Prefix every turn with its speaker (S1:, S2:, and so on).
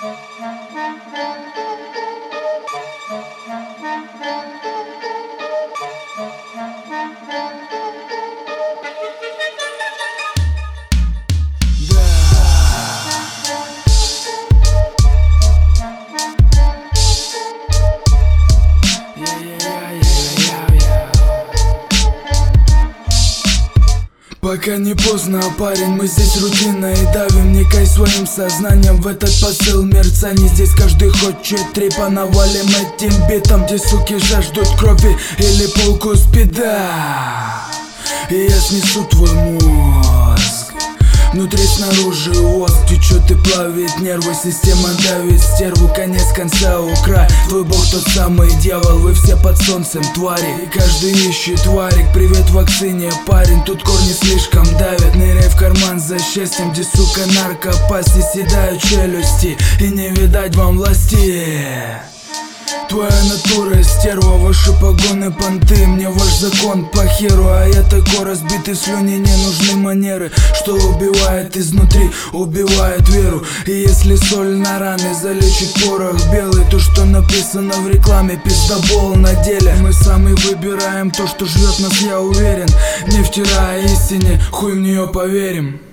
S1: Пока не поздно, парень, мы здесь рутина и давим. Не кай своим сознанием в этот посыл мерцаний. Здесь каждый хочет трипа, навалим этим битом, где суки жаждут крови или полку спида. И я снесу твой мозг, внутри снаружи воск течет и плавит нервы. Система давит стерву, конец конца у края. Твой бог тот самый дьявол, вы все под солнцем твари. И каждый ищет варик, привет вакцине, парень. Тут корни слишком давят, ныряй в карман за счастьем, где сука наркопасть. И седают челюсти, и не видать вам власти. Твоя натура стерва, ваши погоны понты. Мне ваш закон по херу, а я такой разбитый, слюни не нужны манеры. Что убивает изнутри, убивает веру. И если соль на раны залечит порох белый, то что написано в рекламе пиздобол на деле. Мы сами выбираем то, что жрет нас, я уверен. Не втирая истине, хуй в нее поверим.